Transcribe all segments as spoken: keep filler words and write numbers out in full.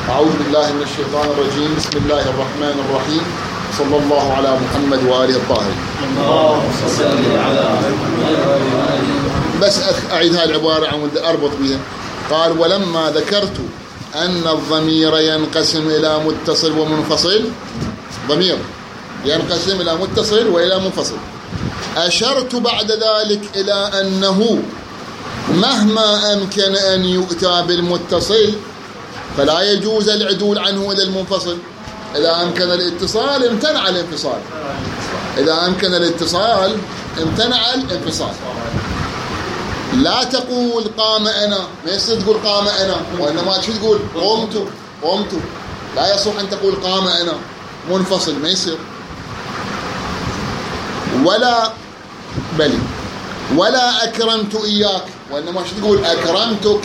أعوذ بالله من الشيطان الرجيم. بسم الله الرحمن الرحيم. صلى الله على محمد وآله الطاهرين. اللهم صل على محمد وآله. بس أعيد هذه العبارة عشان أربط بها. قال: ولما ذكرت أن الضمير ينقسم إلى متصل ومنفصل، ضمير ينقسم إلى متصل وإلى منفصل، أشرت بعد ذلك إلى أنه مهما أمكن أن يؤتى بالمتصل فلا يجوز العدول عنه إلى المنفصل. إذا أمكن الاتصال امتنع الانفصال، إذا أمكن الاتصال امتنع الانفصال. لا تقول قام أنا، ما يصير تقول قام أنا، وإنما شو تقول؟ قمت قمت. لا يصح أن تقول قام أنا منفصل، ما يصير. ولا بلي ولا أكرمت إياك، وإنما شو تقول؟ أكرمتك.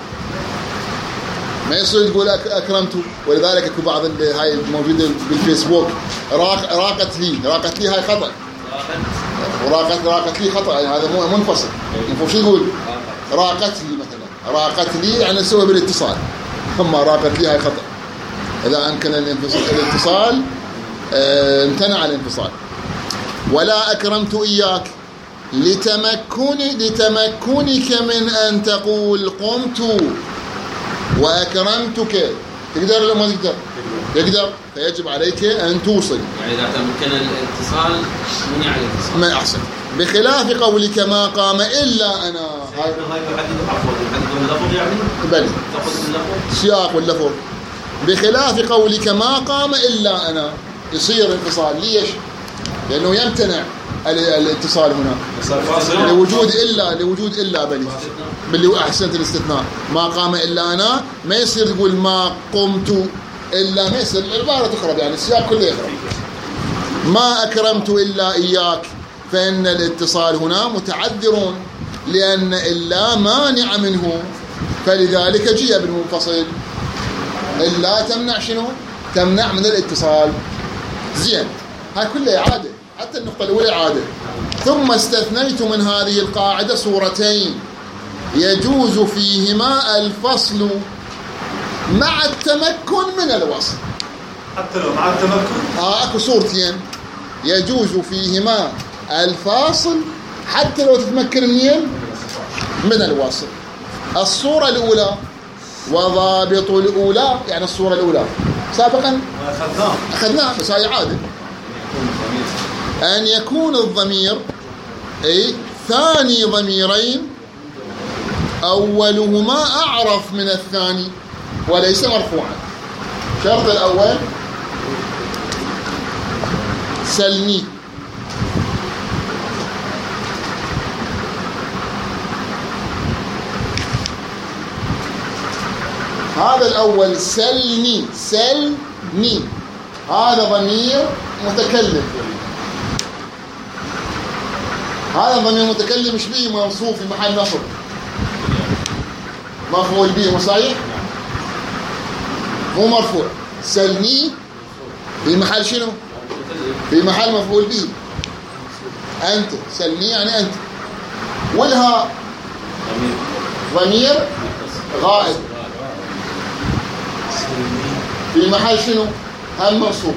ما يصير تقول أكرمت. ولذلك اكو بعض هاي موجودة بالفيسبوك، راق راقت لي، راقت لي هاي خطأ، وراقت راقت لي خطأ، يعني هذا مو منفصل. المفروض شو تقول؟ راقت لي مثلا، راقت لي يعني نسوي بالاتصال، ثم راقت لي هاي خطأ. إذا أمكن الاتصال اه امتنع الانفصال. ولا أكرمت إياك لتمكن لتمكنك من أن تقول قمت وأكرمتك. تقدر ولا ما تقدر؟ تقدر. فيجب عليك أن توصل. يعني إذا تمكن الاتصال منع الاتصال. ما أحسن. بخلاف قولك ما قام إلا أنا. هاي هاي يحدد عفوا يحدد اللفظ يعني. بلي. لفظ اللفظ. سياق واللفظ. بخلاف قولك ما قام إلا أنا يصير انفصال. ليش؟ لأنه يمتنع الاتصال هنا لوجود إلا لوجود إلا بلي باللي أحسنت الاستثناء. ما قام إلا أنا ما يصير تقول ما قمت إلا، ما يصير. العبارة تخرب، يعني السياق كله يخرب. ما أكرمت إلا إياك، فإن الاتصال هنا متعذر لأن إلا مانع منه، فلذلك جيء بالمنفصل. إلا تمنع شنو؟ تمنع من الاتصال. زين، هاي كلها إعادة، حتى النقطة الأولى إعادة. ثم استثنيت من هذه القاعدة صورتين يجوز فيهما الفصل مع التمكن من الوصل. حتى لو مع التمكن؟ آه أكو صورتين يجوز فيهما الفاصل حتى لو تتمكن منين؟ من الوصل. الصورة الأولى وضابط الأولى، يعني الصورة الأولى سابقا أخذناه أخذناه بس هاي عادة. أن يكون الضمير أي ثاني ضميرين أولهما أعرف من الثاني وليس مرفوعا. الشرط الأول سلني، هذا الأول سلني، سلني هذا ضمير متكلم، هذا ضمير متكلم مش به منصوب في محل نصب مفعول به، صحيح؟ مو مرفوع. سلني في محل شنو؟ في محل مفعول به. أنت سلني يعني أنت. والها ضمير غائب في محل شنو؟ هم منصوب.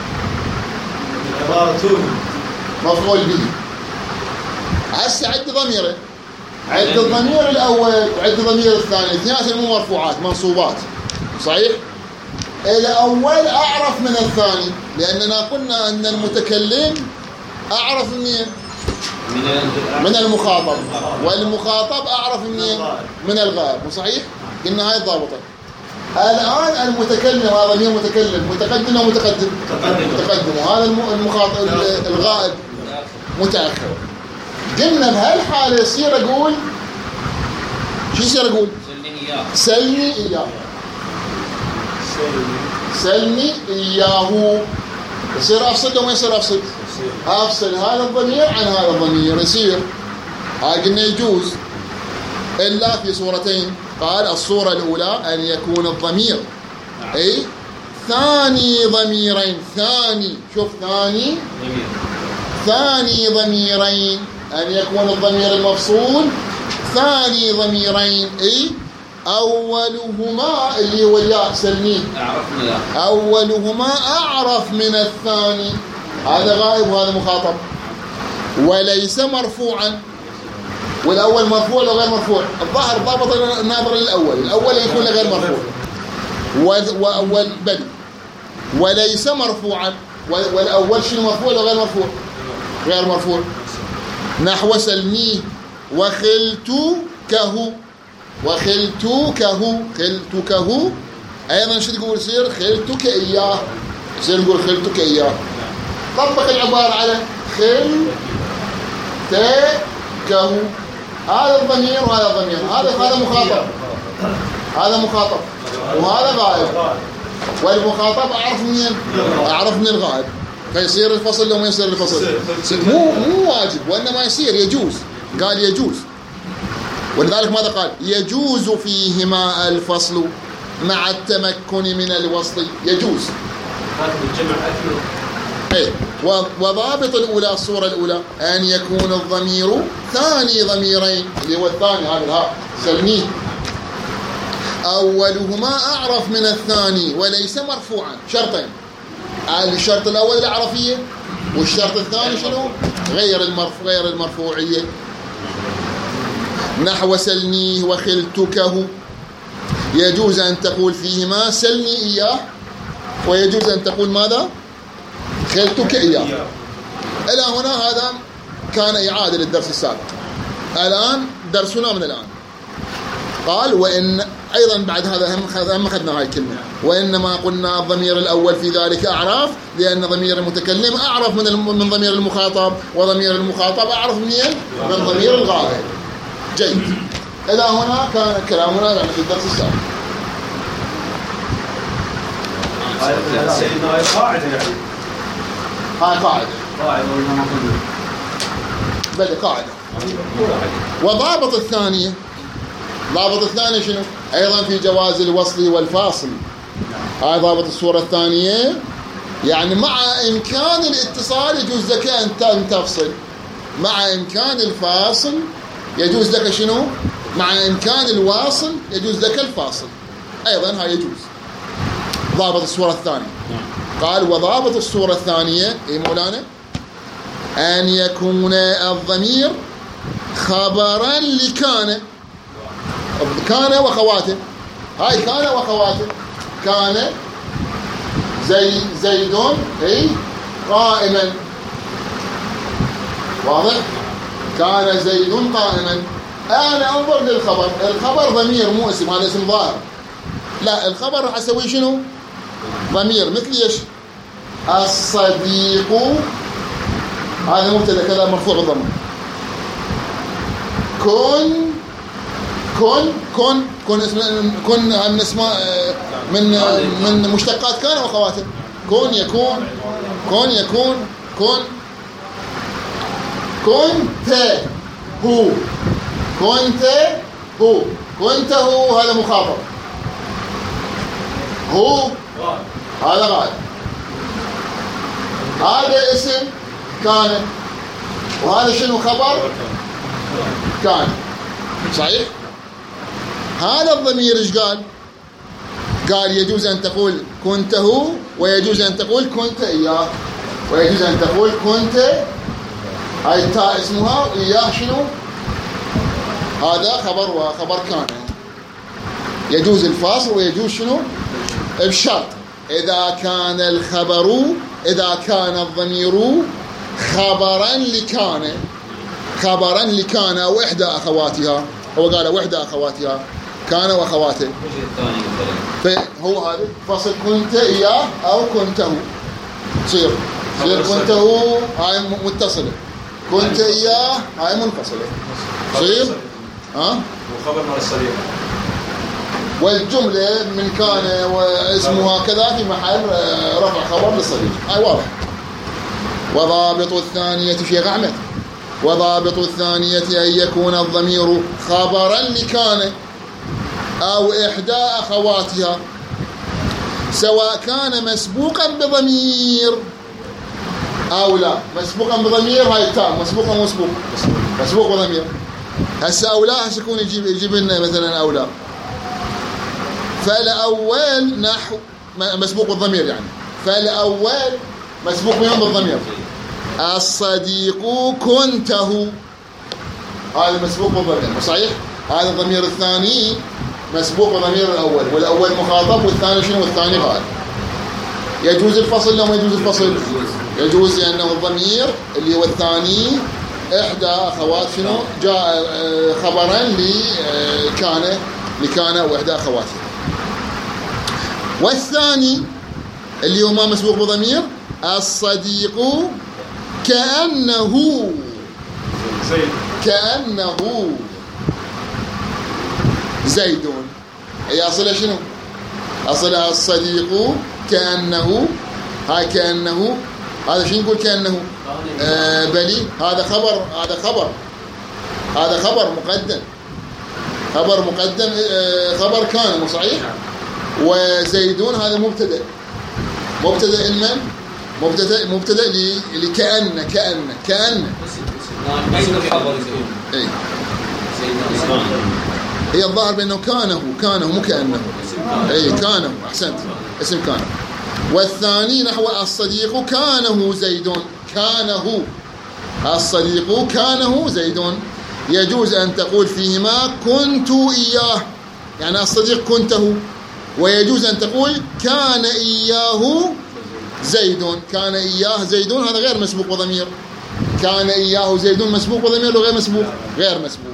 عبارة مفعول به. هسه عد ضميره، عد الضمير الأول وعد الضمير الثاني، اثنيناتهم مو مرفوعات منصوبات، صحيح؟ الأول أعرف من الثاني، لأننا قلنا أن المتكلم أعرف منين؟ من المخاطب، والمخاطب أعرف منين؟ من الغائب، صحيح؟ قلنا هاي الضابطة. الآن المتكلم هذا ضمير متكلم، متقدم ومتقدم متقدم، وهذا المخاطب الغائب متأخر. قلنا بهالحالة يصير أقول شو يصير أقول؟ سلني إياه، سلني إياه. يصير أفصل وما يصير أفصل؟ أفصل هذا الضمير عن هذا الضمير. يصير هاي قلنا يجوز إلا في صورتين. قال الصورة الأولى أن يكون الضمير أي ثاني ضميرين، ثاني شوف ثاني ثاني ضميرين، أن يكون الضمير المفصول ثاني ضميرين أي أولهما اللي هو الياء سلميه أولهما أعرف من الثاني، هذا غائب وهذا مخاطب. وليس مرفوعا، والأول مرفوع ولا غير مرفوع؟ الظاهر ضابط الناظر للأول، الأول يكون غير مرفوع وأول بدي. وليس مرفوعا، والأول شنو مرفوع ولا غير مرفوع؟ غير مرفوع. نحو سلميه وخلتكه، وخلتكه خلتكه أيضا شو تقول؟ يصير خلتك إياه، يصير نقول خلتك إياه. طبق العبارة على خلتكه، هذا الضمير وهذا الضمير، هذا هذا مخاطب، هذا مخاطب وهذا غائب، والمخاطب أعرف منين؟ أعرف من الغائب، فيصير الفصل لو ما يصير الفصل مو مو واجب وإنما يصير يجوز. قال يجوز، ولذلك ماذا قال؟ يجوز فيهما الفصل مع التمكن من الوصل، يجوز. هذا الجمع أكله. ايه. وضابط الأولى الصورة الأولى أن يكون الضمير ثاني ضميرين، اللي هو الثاني هذا الهاء سلميه أولهما أعرف من الثاني وليس مرفوعا. شرطين، الشرط الأول العرفية، والشرط الثاني شنو؟ غير المرفوع، غير المرفوعية. نحو سلنيه وخلتكه، يجوز أن تقول فيهما سلني إياه، ويجوز أن تقول ماذا؟ خلتك إياه. إلى هنا هذا كان إعادة للدرس السابق. الآن درسنا من الآن قال وإن أيضا بعد هذا هم أخذنا هاي الكلمة، وإنما قلنا الضمير الأول في ذلك أعرف، لأن ضمير المتكلم أعرف من من ضمير المخاطب، وضمير المخاطب أعرف منين؟ من ضمير الغائب. جيد. إلى هنا كان كلامنا يعني في الدرس السابق. سيدنا هاي قاعدة يعني. هاي قاعدة. قاعدة ولا ما قلنا؟ بل قاعدة. وضابط الثانية، ضابط الثاني شنو؟ أيضا في جواز الوصل والفاصل. هاي ضابط الصورة الثانية، يعني مع إمكان الاتصال يجوز لك أن تفصل، مع إمكان الفاصل يجوز لك شنو؟ مع إمكان الواصل يجوز لك الفاصل، أيضا هاي يجوز. ضابط الصورة الثانية قال وضابط الصورة الثانية إيه مولانا؟ أن يكون الضمير خبرا لكان، كان وخواته. هاي كان وخواته، كان زي زيد اي قائما، واضح؟ كان زيد قائما. انا انظر للخبر، الخبر ضمير مو اسم، هذا اسم ظاهر. لا، الخبر راح اسوي شنو؟ ضمير. مثل ايش؟ الصديق، هذا مبتدا كذا مرفوع بالضمه. كن كن كن كن اسم كن من اسماء من من مشتقات كان واخواته. كن يكون، كن يكون، كن كنت هو، كنت هو، كنت هو، هذا مخاطب. هو هذا غائب. هذا اسم كان، وهذا شنو خبر؟ كان. صحيح؟ هذا الضمير ايش قال؟ قال يجوز أن تقول كنت هو، ويجوز أن تقول كنت إياه، ويجوز أن تقول كنت، هاي التاء اسمها، وإياه شنو؟ هذا خبر وخبر كان. يجوز الفاصل ويجوز شنو؟ بشرط إذا كان الخبر، إذا كان الضمير خبرا لكان، خبرا لكان أو إحدى أخواتها. هو قال وإحدى أخواتها، كان وأخواته. فهو هذا فصل كنت إياه أو كنته، تصير تصير كنته هاي متصلة، كنت إياه هاي منفصلة، تصير ها؟ وخبر مع الصريح. والجملة من كان واسمها كذا في محل رفع خبر للصريح، هاي واضح. وضابط الثانية شيخ أحمد، وضابط الثانية أن يكون الضمير خبرا لكان أو إحدى أخواتها، سواء كان مسبوقا بضمير أو لا. مسبوقا بضمير هاي تام، مسبوقا مسبوق مسبوق بضمير. هسه أو لا، هسه يكون يجيب يجيب لنا مثلا أو لا. فالأول نحو مسبوق بالضمير يعني، فالأول مسبوق بهم بالضمير. الصديق كنته، هذا مسبوق بالضمير صحيح. هذا الضمير الثاني مسبوق بضمير الأول، والأول مخاطب والثاني شنو؟ والثاني غائب. يجوز الفصل لو ما يجوز الفصل؟ يجوز، لأنه الضمير اللي هو الثاني إحدى أخوات شنو؟ جاء خبرا لكان لكان وإحدى أخواته. والثاني اللي هو ما مسبوق بضمير، الصديق كأنه زيد كأنه زيد. هي أصلها شنو؟ أصلها الصديق كأنه، هاي كأنه، هذا شنو نقول كأنه؟ آه بلي، هذا خبر، هذا خبر هذا خبر مقدم، خبر مقدم آه خبر كان مو صحيح. وزيدون هذا مبتدأ، مبتدأ لمن؟ مبتدأ مبتدأ لكأن كأن كأن اي هي الظاهر بأنه كانه كانه مو كأنه، اي كانه، احسنت، اسم كانه. والثاني نحو الصديق كانه زيدون، كانه الصديق كانه زيدون. يجوز أن تقول فيهما كنت إياه، يعني الصديق كنته، ويجوز أن تقول كان إياه زيدون، كان إياه زيدون، هذا غير مسبوق بضمير. كان إياه زيدون مسبوق بضمير وغير مسبوق؟ غير مسبوق.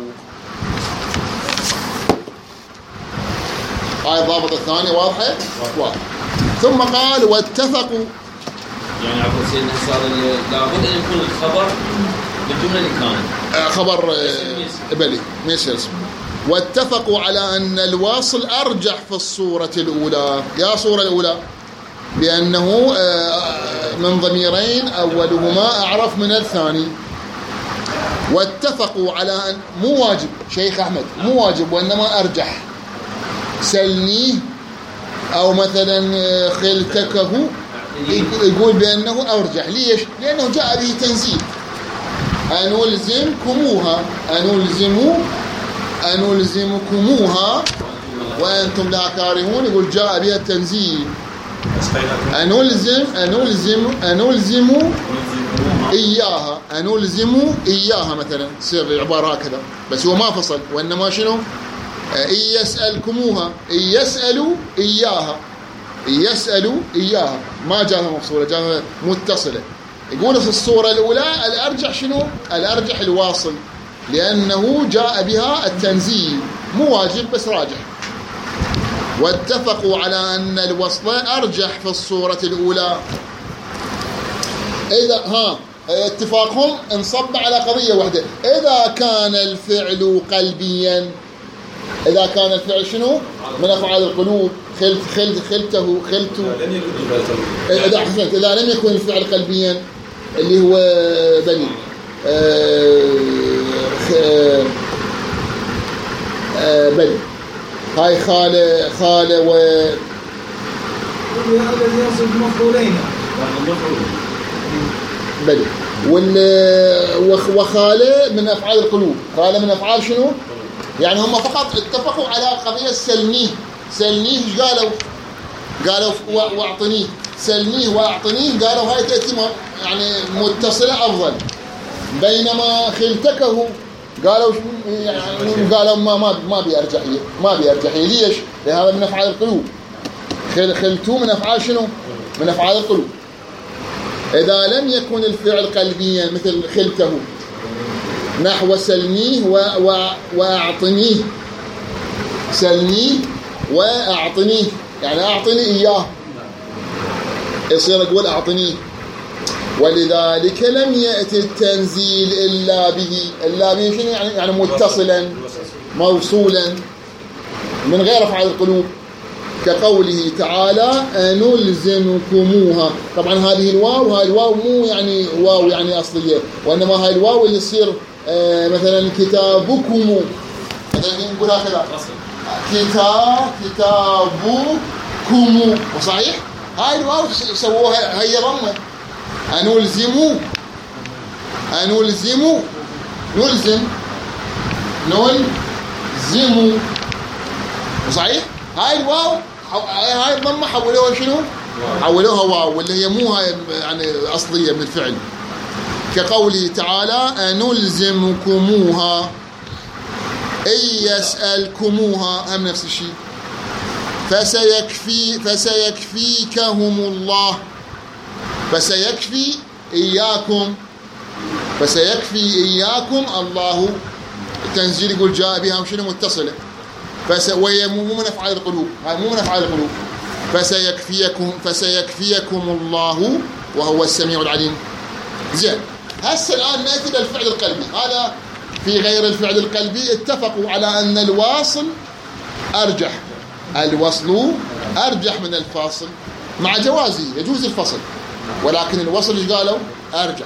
هاي الضابط الثاني واضحة؟ واضح. ثم قال واتفقوا، يعني عفوا سيدنا صار لابد أن يكون الخبر بالجملة اللي كانت خبر بلي ما يصير اسمه. واتفقوا على أن الواصل أرجح في الصورة الأولى. يا صورة الأولى بأنه من ضميرين أولهما أعرف من الثاني. واتفقوا على أن مو واجب شيخ أحمد، مو واجب، وإنما أرجح. سلنيه أو مثلا خلتكه يقول بأنه أرجح. ليش؟ لأنه جاء به تنزيل. أنلزمكموها أنلزموا أنلزمكموها وأنتم لا كارهون، يقول جاء بها التنزيل. أنلزم أنلزم أنلزم إياها أنلزم إياها مثلا تصير عبارة هكذا، بس هو ما فصل، وإنما شنو؟ إن يسألكموها، إن يسألوا إياها، إن يسألوا إياها، ما جاءها مفصولة، جاءها متصلة. يقول في الصورة الأولى الأرجح شنو؟ الأرجح الواصل، لأنه جاء بها التنزيل، مو واجب بس راجح. واتفقوا على أن الوصل أرجح في الصورة الأولى. إذا ها اتفاقهم انصب على قضية واحدة، إذا كان الفعل قلبيا، إذا كان الفعل شنو؟ من أفعال القلوب، خلت خلت خلته خلته إذا حسنت، إذا لم يكن الفعل قلبيا اللي هو بني آه آه بني هاي خالة خالة و هذا يصل مفعولين بني وخالة من أفعال القلوب. خالة من أفعال شنو؟ يعني هم فقط اتفقوا على قضية سلنيه. سلنيه قالوا قالوا واعطنيه، سلنيه واعطنيه قالوا هاي تأتي يعني متصلة أفضل. بينما خلتكه قالوا يعني قالوا ما ما ما بيرجحيه، ما بيرجحيه. ليش؟ لهذا من أفعال القلوب. خل خلتو من أفعال شنو؟ من أفعال القلوب. إذا لم يكن الفعل قلبيا مثل خلته نحو سلنيه و... و... وأعطنيه، سلنيه وأعطنيه، يعني أعطني إياه، يصير أقول أعطنيه. ولذلك لم يأتي التنزيل إلا به. إلا به شنو يعني؟ يعني متصلا موصولا من غير أفعال القلوب، كقوله تعالى أنلزمكموها. طبعا هذه الواو، هاي الواو مو يعني واو يعني أصلية، وإنما هاي الواو اللي يصير آه مثلا كتابكم، مثلا نقول هكذا كتاب كتابكم، وصحيح هاي الواو سووها هي ضمة. أنلزموا أنلزموا نلزم نلزموا، وصحيح هاي الواو هاي الضمة حولوها شنو؟ حولوها واو، واللي هي مو هاي يعني أصلية من الفعل، كقوله تعالى أنلزمكموها أي يسألكموها، هم نفس الشيء. فسيكفي فسيكفيكهم الله، فسيكفي إياكم، فسيكفي إياكم الله. التنزيل يقول جاء بها شنو متصلة، فس وهي مو من أفعال القلوب، هاي مو من أفعال القلوب. فسيكفيكم فسيكفيكم الله وهو السميع العليم. زين، هسه الآن نأتي للفعل القلبي. هذا في غير الفعل القلبي اتفقوا على أن الواصل أرجح، الوصل أرجح من الفاصل، مع جوازه يجوز الفصل، ولكن الوصل ايش قالوا؟ أرجح.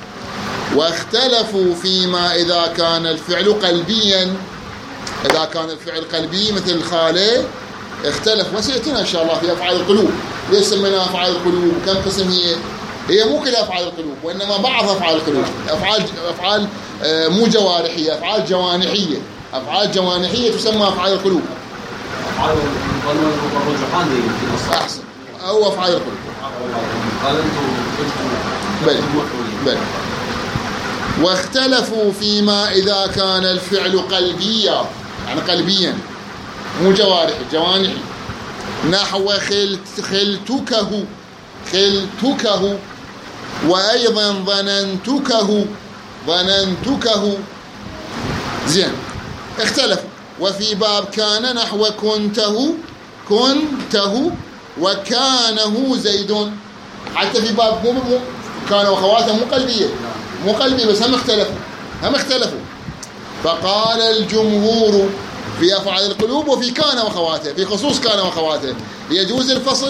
واختلفوا فيما إذا كان الفعل قلبيا، إذا كان الفعل قلبي مثل خاله اختلف، وسيأتينا إن شاء الله في أفعال القلوب. ليش سميناها أفعال القلوب؟ كم قسم هي؟ هي مو كلها أفعال القلوب، وإنما بعض أفعال القلوب، أفعال أفعال مو جوارحية، أفعال جوانحية، أفعال جوانحية تسمى أفعال القلوب. أفعال الرجحان دي أحسن، أو أفعال القلوب. قال أنتم بل بل واختلفوا فيما إذا كان الفعل قلبيا، يعني قلبيا مو جوارحي، جوانحي، نحو خلت خلتكه خلتكه، وأيضا ظننتكه ظننتكه. زين، اختلفوا. وفي باب كان نحو كنته كنته وكانه زيد. حتى في باب مو مو كان وخواته مو قلبية، مو قلبي، بس هم اختلفوا هم اختلفوا فقال الجمهور في أفعال القلوب وفي كان وخواته، في خصوص كان وخواته، يجوز الفصل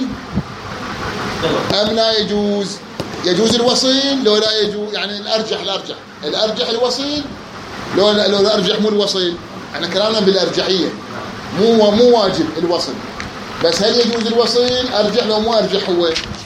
أم لا يجوز؟ يجوز الوصيل لو لا يجوز؟ يعني الأرجح الأرجح الأرجح الوصيل لو لو الأرجح مو الوصيل. احنا كلامنا بالأرجحية، مو مو واجب الوصل، بس هل يجوز الوصيل؟ أرجح لو مو أرجح هو.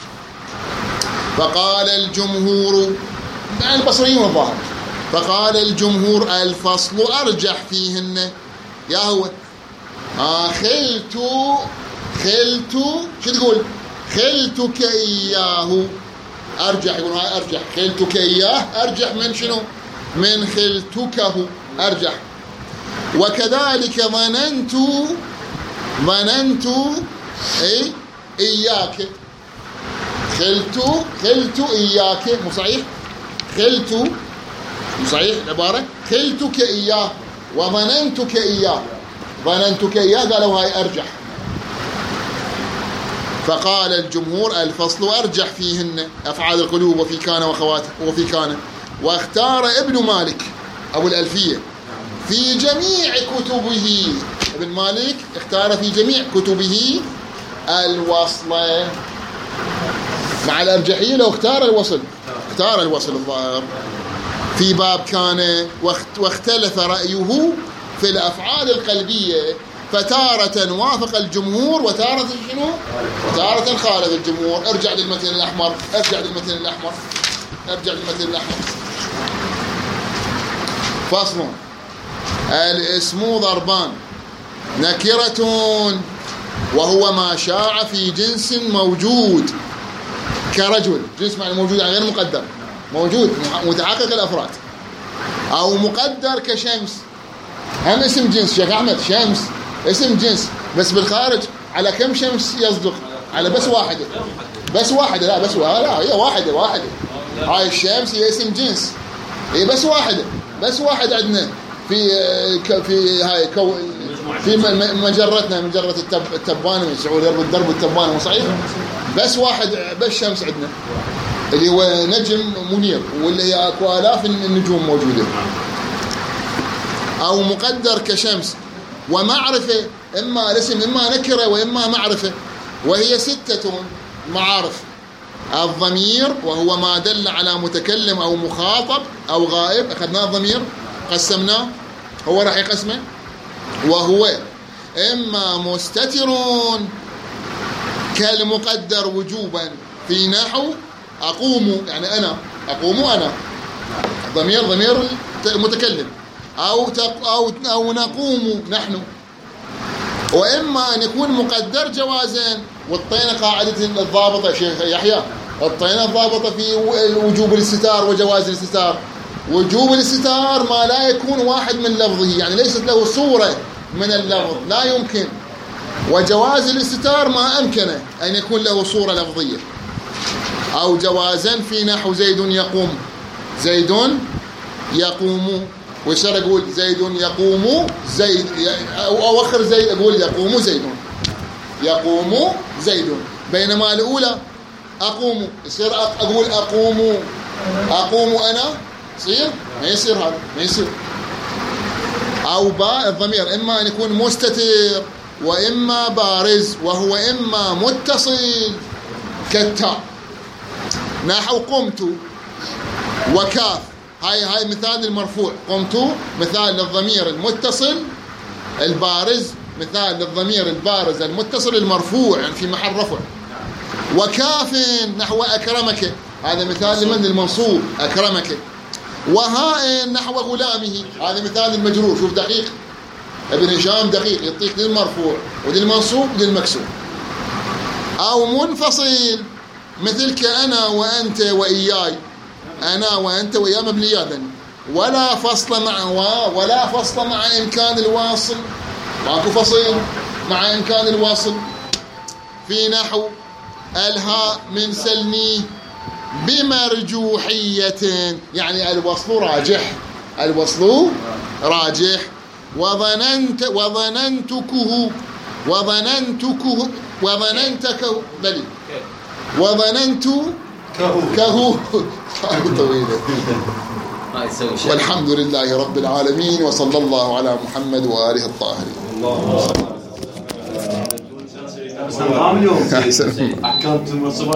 فقال الجمهور، يعني البصريين والظاهر، فقال الجمهور الفصل أرجح فيهن. يا هو آه خلت خلت شو تقول؟ خلتك إياه أرجح، يقول هاي أرجح، خلتك إياه أرجح من شنو؟ من خلتكه أرجح. وكذلك ظننت ظننت أي إياك، خلت خلت إياك مو صحيح؟ خلت مو صحيح العبارة؟ خلتك إياه وظننتك إياه، ظننتك إياه قالوا هاي أرجح. فقال الجمهور الفصل أرجح فيهن أفعال القلوب وفي كان وخواته وفي كان. واختار ابن مالك أبو الألفية في جميع كتبه، ابن مالك اختار في جميع كتبه الوصل مع الأرجحية، لو اختار الوصل اختار الوصل الظاهر في باب كان. واختلف رأيه في الأفعال القلبية، فتارة وافق الجمهور وتارة شنو؟ وتارة خالف الجمهور. ارجع للمتن الأحمر، ارجع للمتن الأحمر، ارجع للمتن الأحمر. فصل. الاسم ضربان، نكرة وهو ما شاع في جنس موجود، كرجل، جنس معنى موجود يعني غير مقدر، موجود متحقق الأفراد، أو مقدر كشمس، هم اسم جنس. شيخ أحمد شمس اسم جنس، بس بالخارج على كم شمس يصدق؟ على بس واحدة، بس واحدة، لا بس واحدة، لا هي واحدة واحدة. هاي الشمس هي اسم جنس، هي بس واحدة، بس واحد عندنا في في هاي كو في مجرتنا، مجرة التب التبانة، يسعون يربط درب التبانة، مو صحيح؟ بس واحد بس شمس عندنا اللي هو نجم منير، واللي هي اكو آلاف النجوم موجودة. أو مقدر كشمس. ومعرفة إما الاسم إما نكرة وإما معرفة، وهي ستة معارف. الضمير وهو ما دل على متكلم أو مخاطب أو غائب، أخذناه الضمير قسمناه، هو راح يقسمه. وهو إما مستتر كالمقدر وجوبا في نحو أقوم، يعني أنا أقوم أنا، ضمير ضمير المتكلم، أو أو أو نقوم نحن، وإما أن يكون مقدر جوازين. والطينة قاعدة الضابطة شيخ يحيى، الطينة الضابطة في وجوب الاستتار وجواز الاستتار. وجوب الاستتار ما لا يكون واحد من لفظه، يعني ليست له صورة من اللفظ، لا يمكن. وجواز الاستتار ما أمكنه أن يكون له صورة لفظية. أو جوازا في نحو زيد يقوم، زيد يقوم، ويصير أقول زيد يقوم زيد، أو أوخر زيد أقول يقوم زيد، يقوم زيد. بينما الأولى أقوم، يصير أقول أقوم أقوم أنا، يصير ما يصير هذا، ما يصير. أو باء الضمير إما أن يكون مستتر وإما بارز، وهو إما متصل كالتاء نحو قمت وكاف. هاي هاي مثال المرفوع، قمت مثال للضمير المتصل البارز، مثال للضمير البارز المتصل المرفوع يعني في محل رفع. وكاف نحو أكرمك، هذا مثال لمن المنصوب أكرمك. وهاء نحو غلامه، هذا مثال المجرور. شوف دقيق ابن هشام، دقيق يعطيك للمرفوع وللمنصوب وللمكسور. أو منفصل مثل كأنا وأنت وإياي، أنا وأنت وإياي مبنيان، ولا فصل مع ولا فصل مع إمكان الواصل، ماكو فصل مع إمكان الواصل. في نحو الهاء من سلني بمرجوحية، يعني الوصل راجح، الوصل راجح. وظننت وظننتكه وظننتكه وظننتكه بلي وظننت كهو طويلة. والحمد لله رب العالمين، وصلى الله على محمد وآله الطاهرين.